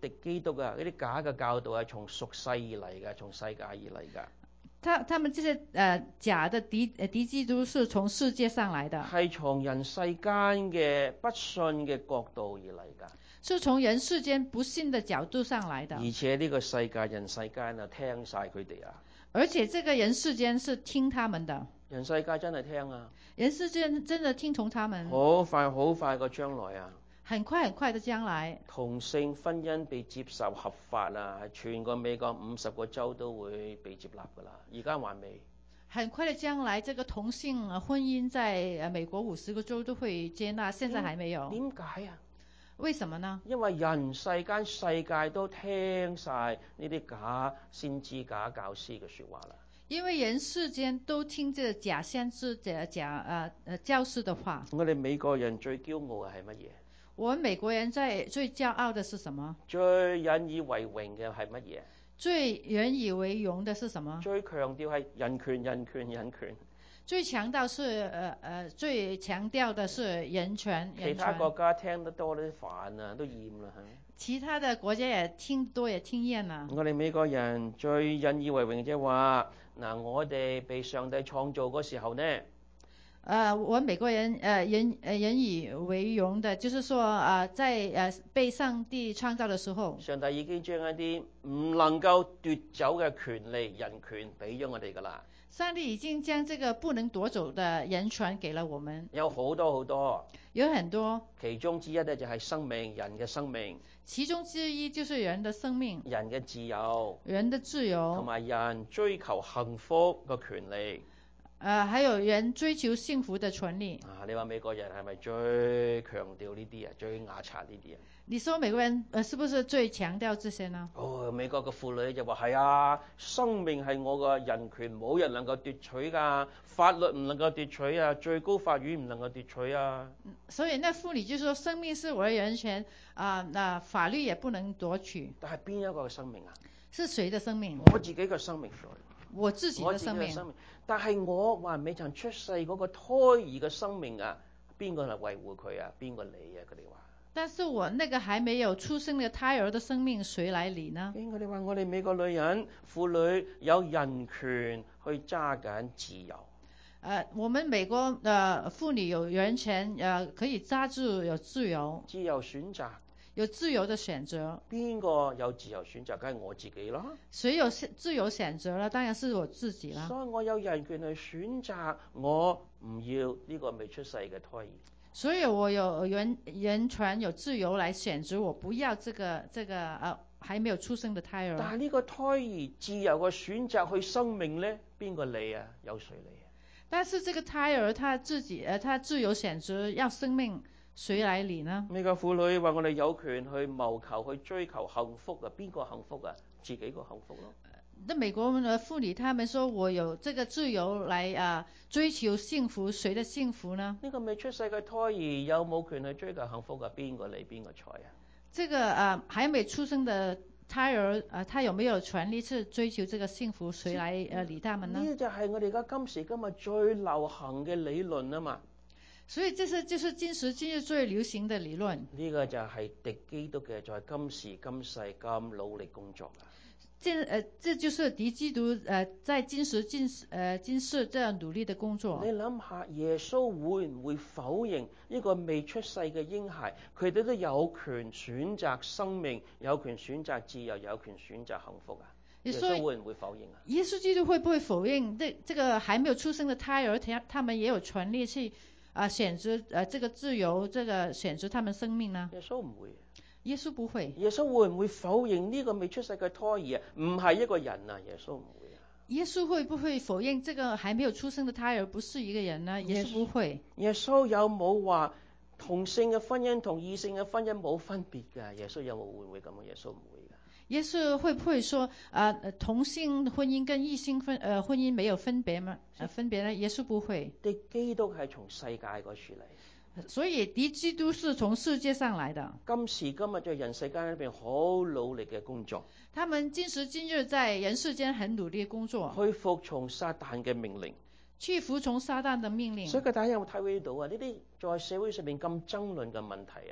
敵基督啊，嗰啲假嘅教導係從屬世而嚟嘅，從世界而嚟㗎。 他們這些假的敵基督是從世界上來的， 係從人世間嘅不信嘅角度而嚟㗎。 是從人世間不信的角度上來的。 而且呢個世界人世間啊，聽晒佢哋啊。 而且這個人世間是聽他們的。 人世界真係聽啊。 人世間真的聽從他們。 好快個將來啊。 很快的將來， 同性婚姻被接受合法啊，係全個美國50個州都會被接納㗎啦。而家還未。 很快的將來，這個同性婚姻在美國50個州都會接納，現在還沒有。 點解啊？ 為什麼呢？ 因為人世間世界都聽晒呢啲假先知假教師嘅説話啦。 因為人世間都聽這假先知假教師的話。 我哋美國人最驕傲嘅係乜嘢？ 我們美國人最驕傲的是什麼？ 最引以為榮嘅係乜嘢？ 最引以為榮的是什麼？ 最強調係人權。 最強調是最強調的是人權。 其他國家聽得多都煩啊，都厭啦。 其他的國家也聽多也聽厭啦。 我哋美國人最引以為榮即係話，嗱，我哋被上帝創造嗰時候呢？ 我美國人引以為榮的，就是說在被上帝創造的時候， 上帝已經將一啲唔能夠奪走嘅權利、人權俾咗我哋㗎啦。 上帝已經將這個不能奪走的人權給了我們。 有好多， 有很多。 其中之一咧就係生命，人嘅生命。 其中之一就是人的生命。 人嘅自由。 人的自由。 同埋人追求幸福嘅權利。 還有人追求幸福的權利。 你話美國人係咪最強調呢啲啊？最牙刷呢啲啊？ 你說美國人是不是最強調這些呢？ 美國嘅婦女就話係啊，生命係我嘅人權，冇人能夠奪取㗎，法律唔能夠奪取啊，最高法院唔能夠奪取啊。 所以那婦女就說生命是我的人權那法律也不能奪取。但係邊一個嘅生命啊？ 是誰的生命？ 我自己嘅生命。 我自己的生命。 但係我還未曾出世嗰個胎兒嘅生命啊，邊個嚟維護佢啊？邊個理啊？佢哋話。 但是我那個還沒有出生的胎兒的生命，誰來理呢？ 我哋話我哋美國女人婦女有人權去揸緊自由。 我們美國婦女有人權，可以揸住有自由。 自由選擇。 有自由的選擇。邊個有自由選擇？梗係我自己啦。 誰有自由選擇啦？當然是我自己啦。 所以我有人權去選擇，我唔要呢個未出世嘅胎兒。 所以我有人權有自由來選擇，我不要這個還沒有出生的胎兒。 但係呢個胎兒自由嘅選擇去生命呢？邊個理啊？有誰理啊？ 但是這個胎兒他自己他自由選擇要生命。誰來理呢？ 呢個婦女話我哋有權去謀求去追求幸福啊，邊個幸福啊？自己個幸福咯。 那美國的婦女，他們說我有這個自由來追求幸福，誰的幸福呢？ 呢個未出世嘅胎兒有冇權去追求幸福啊？邊個理邊個睬啊？ 這個還沒出生的胎兒他有沒有權利去追求這個幸福？誰來理他們呢？ 呢就係我哋而家今時今日最流行嘅理論啊嘛。 所以這是就是今時今日最流行的理論。呢個就係敵基督嘅在今時今世咁努力工作啦。 這就是敵基督在今時今世這樣努力的工作。 你諗下，耶穌會唔會否認呢個未出世嘅嬰孩，佢哋都有權選擇生命，有權選擇自由，有權選擇幸福啊？耶穌會唔會否認啊？ 耶穌基督會不會否認這個還沒有出生的胎兒，他們也有權利去選擇這個自由，這個選擇他們生命呢？ 耶穌唔會。 耶穌不會。 耶穌會唔會否認呢個未出世嘅胎兒啊？唔係一個人啊？耶穌唔會啊。 耶穌會不會否認這個還沒有出生的胎兒不是一個人呢？耶穌不會。 耶穌有冇話同性嘅婚姻同異性嘅婚姻冇分別㗎？耶穌有冇會唔會咁啊？耶穌唔會㗎。 耶穌會不會說同性婚姻跟異性婚姻沒有分別嗎？分別呢？耶穌不會。 敵基督係從世界嗰處嚟。 所以敵基督是從世界上來的。 今時今日在人世間裏邊好努力嘅工作。 他們今時今日在人世間很努力工作。 去服從撒旦嘅命令。 去服從撒旦的命令。 所以大家有冇體會到啊？呢啲在社會上面咁爭論嘅問題啊？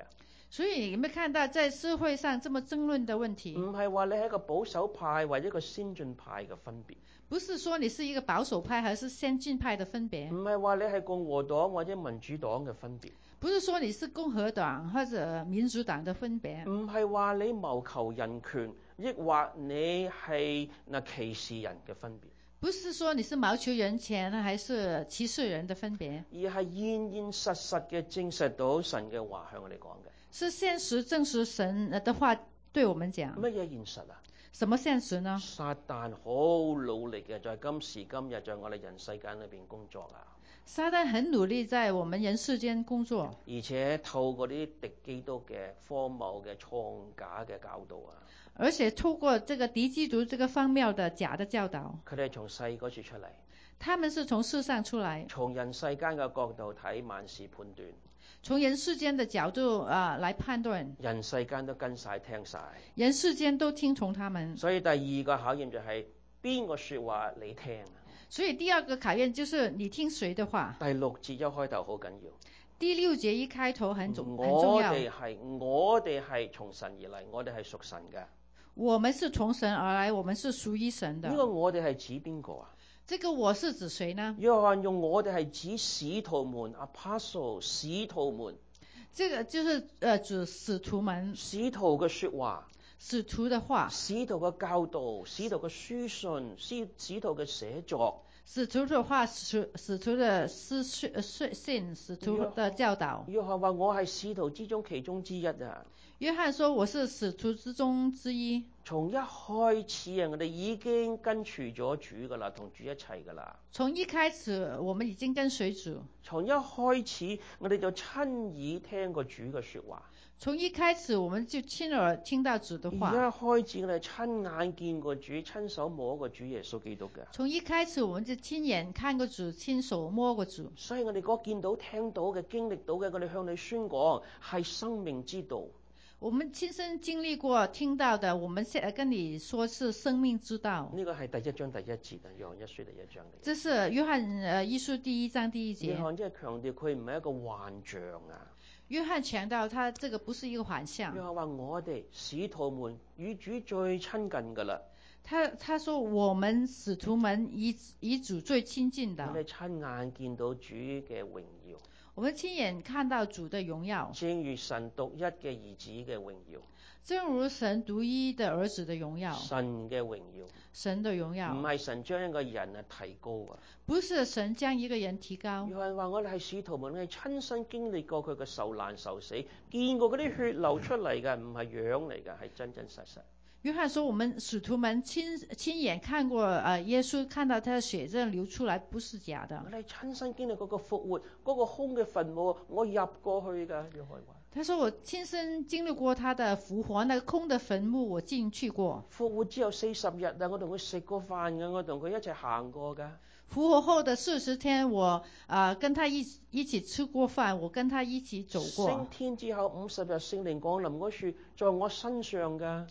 所以有沒有看到在社會上這麼爭論的問題？ 唔係話你係一個保守派或者一個先進派嘅分別。 不是說你是一個保守派還是先進派的分別。 唔係話你係共和黨或者民主黨嘅分別。 不是說你是共和黨或者民主黨的分別。 唔係話你謀求人權，抑或你係歧視人嘅分別。 不是說你是謀求人權還是歧視人的分別， 而係現現實實嘅證實到神嘅話向我哋講嘅。 是現實證實神的話對我們講。 乜嘢現實啊？ 什麼現實呢？ 撒旦好努力嘅，在今時今日在我哋人世間裏邊工作啊！ 撒旦很努力在我們人世間工作， 而且透過啲敵基督嘅荒謬嘅創假嘅教導啊！ 而且透過這個敵基督這個荒謬的假的教導， 佢哋係從世嗰處出嚟， 他們是從世上出來， 從人世間嘅角度睇萬事判斷， 從人世間的角度來判斷， 人世間都跟晒聽晒， 人世間都聽從他們。 所以第二個考驗就係邊個說話你聽啊？ 所以第二個考驗就是你聽誰的話。 第六節一開頭好緊要。 第六節一開頭很重要。 我哋係從神而嚟，我哋係屬神嘅。 我們是從神而來，我們是屬於神的。 呢個我哋係指邊個啊？ 這個我是指誰呢？ 約翰用我哋係指使徒們 ，apostle 使徒們。 這個就是指使徒們。 使徒嘅說話。 使徒的話。 使徒嘅教導，使徒嘅書信，使徒嘅寫作。 使徒的話，使徒的信，使徒的教導。 約翰話我係使徒之中其中之一啊。 約翰說我是使徒之中之一。從一開始啊，我哋已經跟隨咗主噶啦，同主一齊噶啦。 從一開始，我們已經跟隨主。 從一開始，我哋就親耳聽過主嘅說話。 從一開始，我們就親耳聽到主的話。 一開始我哋親眼見過主，親手摸過主耶穌基督嘅。 從一開始，我們就親眼看過主，親手摸過主。 所以我哋嗰見到、聽到嘅、經歷到嘅，我哋向你宣講係生命之道。 我們親身經歷過、聽到的，我們現在跟你說是生命之道。 呢個係第一章第一節啊，約翰一書第一章。 這是約翰一書第一章第一節。 約翰即係強調佢唔係一個幻象啊。 約翰強調他這個不是一個幻象。 約翰話我哋使徒們與主最親近噶啦。 他說我們使徒們與主最親近的。 我哋親眼見到主嘅榮耀。 我們親眼看到主的榮耀。 正如神獨一嘅兒子嘅榮耀。 正如神獨一的兒子的榮耀。 神嘅榮耀。 神的榮耀。 唔係神將一個人提高啊。 不是神將一個人提高。 約翰話我哋係使徒們，我哋親身經歷過佢嘅受難受死，見過嗰啲血流出嚟嘅，唔係樣嚟嘅，係真真實實。 約翰說我們使徒們親眼看過耶穌，看到他的血真流出來，不是假的。 我哋親身經歷嗰個復活，嗰個空嘅墳墓，我入過去㗎。約翰話。 他說我親身經歷過他的復活，那個空的墳墓我進去過。 復活之後40日啊，我同佢食過飯㗎，我同佢一齊行過㗎。 復活後的40天，我跟他一起吃過飯，我跟他一起走過。 升天之後50日聖靈降臨嗰處，在我身上㗎。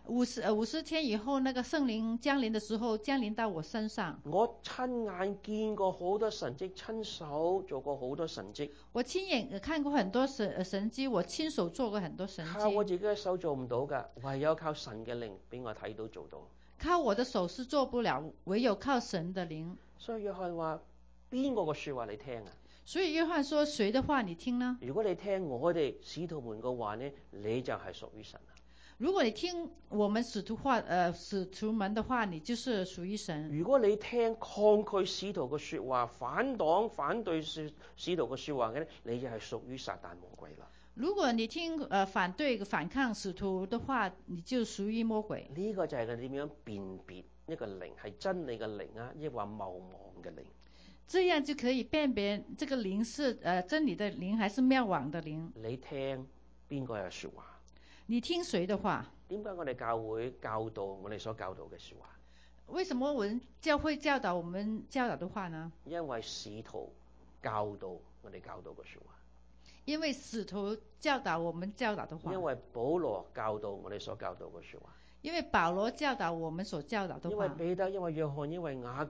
50天以後，那個聖靈降臨的時候，降臨到我身上。 我親眼見過好多神蹟，親手做過好多神蹟。 我親眼看過很多神蹟，我親手做過很多神蹟。 靠我自己嘅手做唔到㗎，唯有靠神嘅靈俾我睇到做到。 靠我的手是做不了，唯有靠神的靈。 所以約翰話：邊個嘅說話你聽啊？ 所以約翰說：誰的話你聽呢？ 如果你聽我哋使徒們嘅話呢，你就係屬於神啊。 如果你聽我們使徒們的話，你就是屬於神。 如果你聽抗拒使徒嘅說話，反對使徒嘅說話嘅咧，你就係屬於撒旦魔鬼啦。 如果你聽反抗使徒的話，你就屬於魔鬼。 呢個就係佢點樣辨別一個靈係真理嘅靈啊，抑或謬妄嘅靈。 這樣就可以辨別這個靈是真理的靈還是謬妄的靈。 你聽邊個嘅說話？ 你聽誰的話？ 點解我哋教會教導我哋所教導嘅說話？ 為什麼我們教會教導我們教導的話呢？ 因為使徒教導我哋教導嘅說話。 因為使徒教導我們教導的話。 因為保羅教導我哋所教導嘅說話。 因為保羅教導我們所教導的話。 因為彼得，因為約翰，因為雅各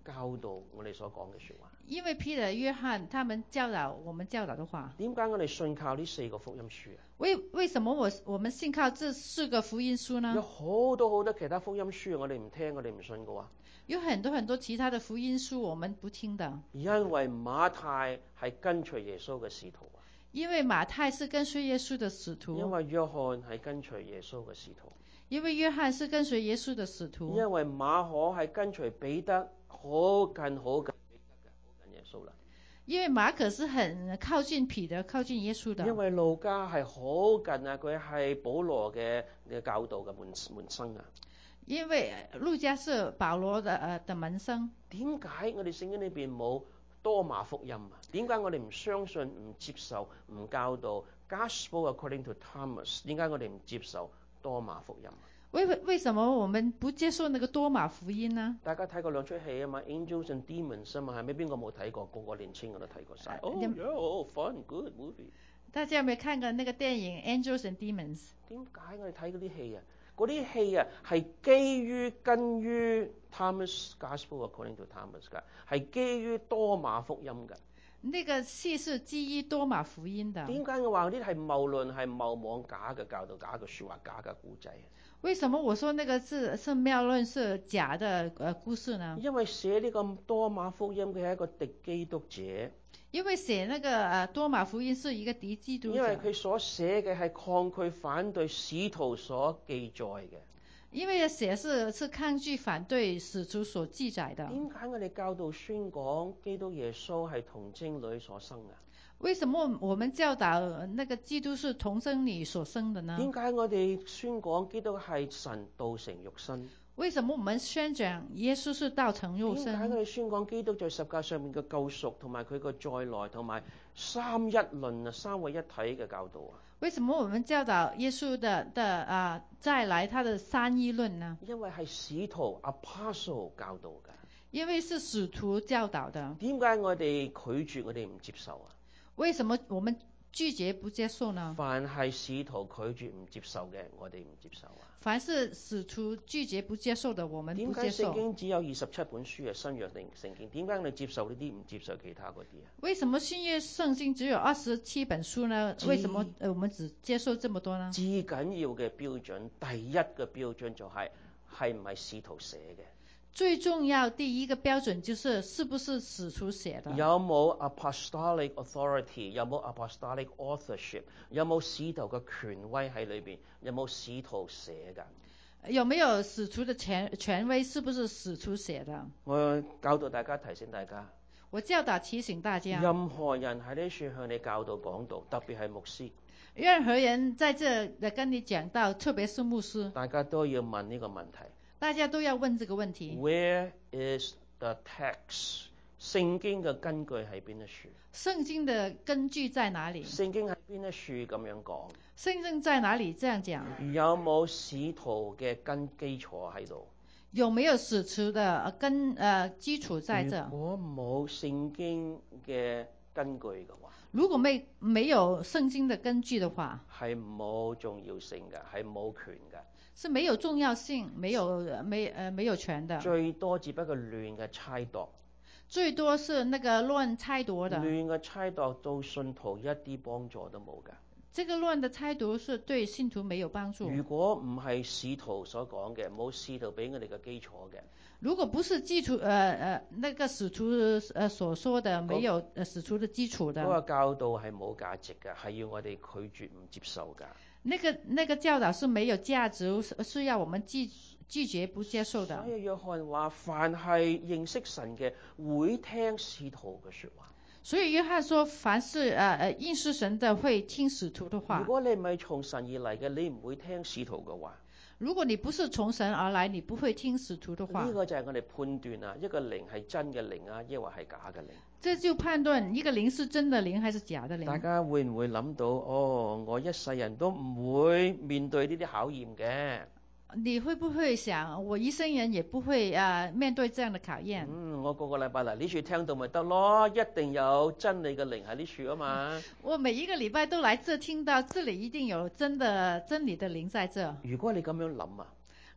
教導我哋所講嘅説話。 因為彼得、約翰他們教導我們教導的話。 點解我哋信靠呢4個福音書啊？ 為什麼我們信靠這4個福音書呢？ 有好多其他福音書我哋唔聽，我哋唔信嘅話。 有很多其他的福音書我們不聽的。 因為馬太係跟隨耶穌嘅使徒啊。 因為馬太是跟隨耶穌的使徒。 因為約翰係跟隨耶穌嘅使徒。 因為約翰是跟隨耶穌的使徒。 因為馬可係跟隨彼得好近耶穌啦。 因為馬可是很靠近彼得、靠近耶穌的。 因為路加係好近啊，佢係保羅嘅教導嘅門生啊。 因為路加是保羅的門生。 點解我哋聖經裏邊冇多馬福音啊？點解我哋唔相信、唔接受、唔教導 Gospel according to Thomas？ 點解我哋唔接受多馬福音啊？ 為什麼我們不接受那個多馬福音呢？ 大家睇過2出戲啊嘛， Angels and Demons 啊嘛，係咪？邊個冇睇過？個個年青我都睇過晒。Fun, good movie。大家有冇看過那個電影 Angels and Demons？ 點解我哋睇嗰啲戲啊？嗰啲戲啊係基於 Thomas Gospel according to Thomas 㗎，係基於多馬福音㗎。 那個戲是基於多馬福音的。 點解我話嗰啲係謬論、係謬妄、假嘅教導、假嘅説話、假嘅故仔？ 為什麼我說那個是謬論、是假的故事呢？ 因為寫呢個多馬福音嘅係一個敵基督者。 因為寫那個多馬福音是一個敵基督者。 因為佢所寫嘅係抗拒反對使徒所記載嘅。 因為寫是抗拒反對使徒所記載的。 點解我哋教導宣講基督耶穌係童貞女所生啊？ 為什麼我們教導那個基督是童貞女所生的呢？ 點解我哋宣講基督係神道成肉身？ 為什麼我們宣講耶穌是道成肉身？ 點解我哋宣講基督在十架上面嘅救贖同埋佢個再來同埋三一論啊，三位一體嘅教導啊？ 為什麼我們教導耶穌的再來他的三一論呢？ 因為係使徒 Apostle 教導㗎。 因為是使徒教導的。 點解我哋拒絕，我哋唔接受啊？ 為什麼我們拒絕不接受呢？ 凡係使徒拒絕唔接受嘅，我哋唔接受啊。 凡是使徒拒絕不接受的，我們不接受。 點解聖經只有27本書啊？新約定聖經，點解我哋接受呢啲唔接受其他嗰啲啊？ 為什麼新約聖經只有27本書呢？為什麼我們只接受這麼多呢？ 至緊要嘅標準，第一個標準就係唔係使徒寫嘅。 最重要第一個標準就是是不是使徒寫的？ 有冇 apostolic authority？ 有冇 apostolic authorship？ 有冇使徒嘅權威喺裏邊？有冇使徒寫㗎？ 有沒有使徒的權威？是不是使徒寫的？ 我教導大家，提醒大家。 我教導提醒大家。 任何人喺呢處向你教導講道，特別係牧師。 任何人在這跟你講道，特別是牧師。大家都要問呢個問題。 大家都要問這個問題。 Where is the text？ 聖經嘅根據喺邊一處？ 聖經的根據在哪裡？聖經喺邊一處咁樣講？聖經在哪裡這樣講？ 有冇使徒嘅根基礎喺度？ 有沒有使徒的基礎在這？ 如果冇聖經嘅根據嘅話， 如果沒有聖經的根據的話， 係冇重要性嘅，係冇權嘅。 是沒有重要性，沒有權的。 最多只不過亂嘅猜度。 最多是那個亂猜度的。 亂嘅猜度對信徒一啲幫助都冇㗎。 這個亂的猜度是對信徒沒有幫助。 如果唔係使徒所講嘅，冇使徒俾我哋嘅基礎嘅。 如果不是基礎那個使徒所說的，沒有使徒的基礎的。 嗰個教導係冇價值嘅，係要我哋拒絕唔接受㗎。 那個教導是沒有價值，是要我們拒絕不接受的。 所以約翰話：凡係認識神嘅，會聽使徒嘅説話。 所以約翰說：凡是認識神的，會聽使徒的話。 如果你唔係從神而嚟嘅，你唔會聽使徒嘅話。 如果你不是從神而來，你不會聽使徒的話。 呢個就係我哋判斷啊，一個靈係真嘅靈啊，抑或係假嘅靈。 這就判斷一個靈是真的靈還是假的靈。 大家會唔會諗到？我一世人都唔會面對呢啲考驗嘅。 你會不會想，我一生人也不會面對這樣的考驗？ 我個禮拜嚟呢處聽到咪得咯，一定有真理嘅靈喺呢處啊嘛。 我每一個禮拜都來這聽到，這裡一定有真理的靈在這。 如果你咁樣諗啊，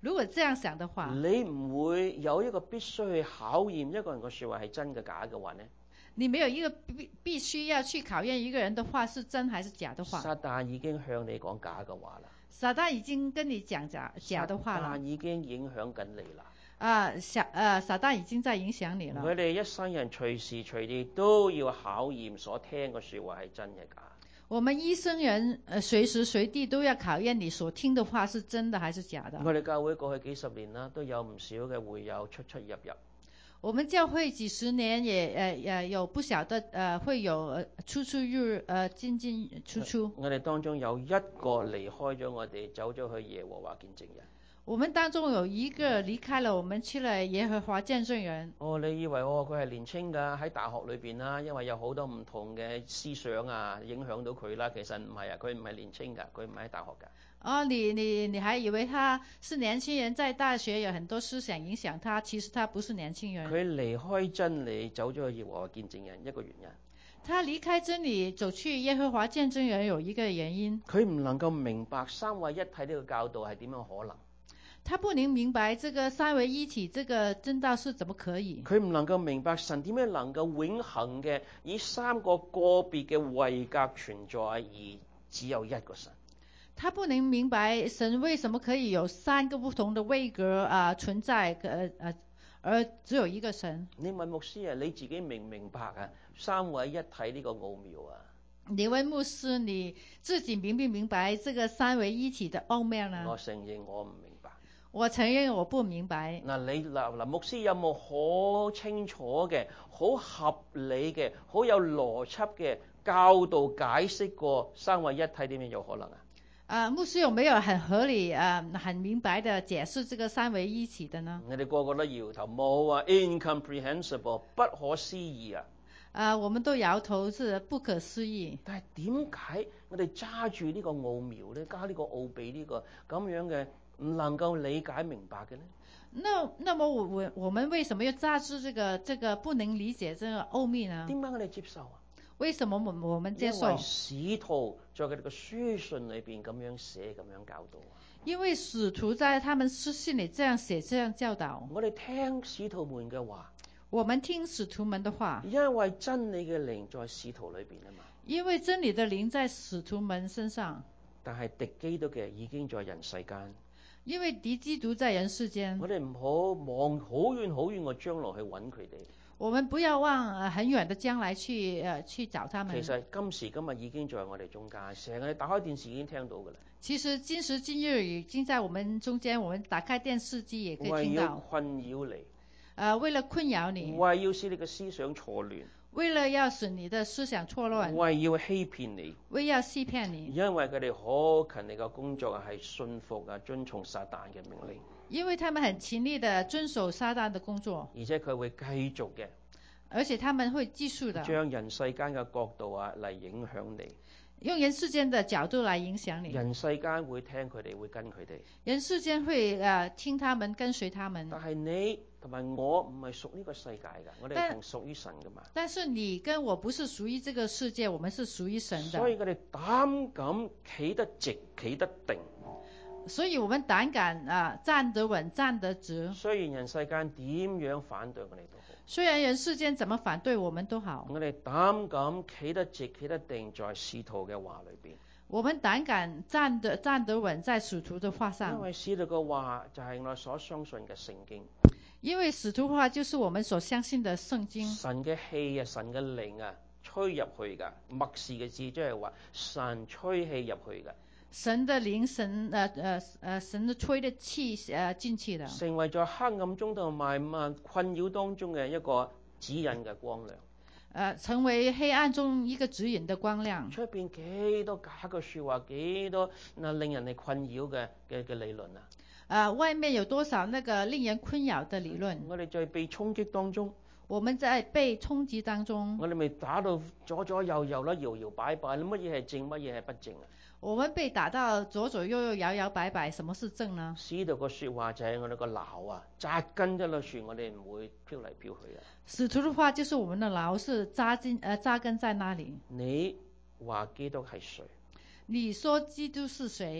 如果這樣想的話， 你唔會有一個必須去考驗一個人嘅說話係真嘅假嘅話呢？ 你沒有一個必須要去考驗一個人的話是真還是假的話。 撒旦已經向你講假嘅話啦。 撒旦已經跟你講假的話啦。 撒旦已經影響緊你啦。 撒旦已經在影響你了。 佢哋一生人隨時隨地都要考驗所聽嘅說話係真嘅假。 我們一生人隨時隨地都要考驗你所聽的話是真的還是假的。 我哋教會過去幾十年啦，都有唔少嘅會友出出入入。 我們教會幾十年也有不少的會有出入進出出。 我哋當中有一個離開咗我哋，走咗去耶和華見證人。 我們當中有一個離開了，我們去了耶和華見證人。 你以為佢係年青㗎，喺大學裏邊啦，因為有好多唔同嘅思想啊，影響到佢啦。其實唔係啊，佢唔係年青㗎，佢唔係喺大學㗎。 你還以為他是年輕人，在大學有很多思想影響他，其實他不是年輕人。 佢離開真理，走咗去耶和華見證人，一個原因。 他離開真理，走去耶和華見證人有一個原因。 佢唔能夠明白三位一體呢個教導係點樣可能。 他不能明白這個三位一體這個真道是怎麼可以。 佢唔能夠明白神點樣能夠永恆嘅以三個個別嘅位格存在，而只有一個神。 他不能明白神為什麼可以有三個不同的位格存在，而只有一個神。 你問牧師啊，你自己明唔明白啊？三位一體呢個奧妙啊？ 你問牧師，你自己明唔明白這個三位一體的奧妙呢？ 我承認我唔明白。 我承認我不明白。 牧師有冇好清楚嘅、好合理嘅、好有邏輯嘅教導解釋過三位一體點樣有可能啊？ 牧師有沒有很合理很明白的解釋這個三位一體的呢？ 我哋個個都搖頭，冇啊 ，incomprehensible， 不可思議啊！ 我們都搖頭，是不可思議。 但係點解我哋揸住呢個奧妙咧，加呢個奧秘呢個咁樣嘅唔能夠理解明白嘅咧？ 那麼我們為什麼要揸住這個不能理解這個奧秘呢？ 點解我哋接受啊？ 為什麼我們接受？ 因為使徒在佢哋嘅書信裏邊咁樣寫，咁樣教導。 因為使徒在他們書信裏這樣寫，這樣教導。 我哋聽使徒們嘅話。 我們聽使徒們的話。 因為真理嘅靈在使徒裏邊啊嘛。 因為真理的靈在使徒們身上。 但係敵基督嘅已經在人世間。 因為敵基督在人世間。 我哋唔好望好遠好遠嘅將來去揾佢哋。 我們不要望很遠的將來去找他們。 其實今時今日已經在我哋中間，成日打開電視已經聽到㗎啦。 其實今時今日已經在我們中間，我們打開電視機也可以聽到。 為要困擾你。 為了困擾你。 為要使你嘅思想錯亂。 為了要使你的思想錯亂。 為要欺騙你。 為要欺騙你。 因為佢哋好勤力嘅工作係信服遵從撒旦嘅命令。 因為他們很勤力的遵守撒旦的工作。 而且佢會繼續嘅。 而且他們會繼續的。 將人世間嘅角度嚟影響你。 用人世間的角度來影響你。 人世間會聽佢哋，會跟佢哋。 人世間會聽他們，跟隨他們。 但係你同埋我唔係屬呢個世界㗎，我哋係屬於神㗎嘛。 但是你跟我不是屬於這個世界，我們是屬於神的。 所以佢哋膽敢企得直，企得定。 所以我們膽敢站得穩，站得直。 雖然人世間點樣反對我哋都好。 雖然人世間怎麼反對我們都好。我哋膽敢企得直，企得定，在使徒嘅話裏邊。 我們膽敢站得穩，在使徒的話上。 因為使徒嘅話就係我所相信嘅聖經。 因為使徒話就是我們所相信的聖經。 神嘅氣啊，神嘅靈啊，吹入去㗎。默示嘅字即係話神吹氣入去㗎。 神的靈，神的吹的氣進去的， 成為在黑暗中同埋困擾當中嘅一個指引嘅光亮。 成為黑暗中一個指引的光亮。 出邊幾多假嘅說話，幾多令人哋困擾嘅理論啊！ 外面有多少那個令人困擾的理論？ 我哋在被衝擊當中。 我們在被衝擊當中。 我哋咪打到左左右右啦，搖搖擺擺，乜嘢係正，乜嘢係不正啊？ 我們被打到左左右右、搖搖擺擺，什麼是正呢？ 使徒個說話就係我哋個錨啊，紮根咗落樹，我哋唔會飄嚟飄去啊。 使徒的話就是我們的錨，是紮根在那裡。 你話基督係誰？ 你說基督是誰？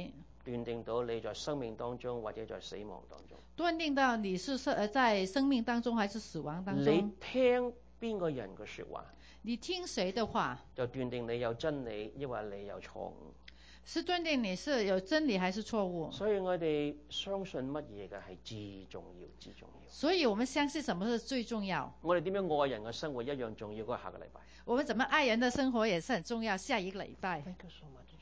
斷定到你在生命當中或者在死亡當中。 斷定到你是在生命當中還是死亡當你中， 聽邊個人嘅説話， 你聽誰的話， 就斷定你有真理，抑或你有錯誤。 是斷定你是有真理還是錯誤。 所以我哋相信乜嘢嘅係至重要，至重要。 所以我們相信什麼是最重要。 我哋點樣愛人嘅生活一樣重要，嗰個下個禮拜。 我們怎麼愛人的生活也是很重要，下一個禮拜。 Thank you so much.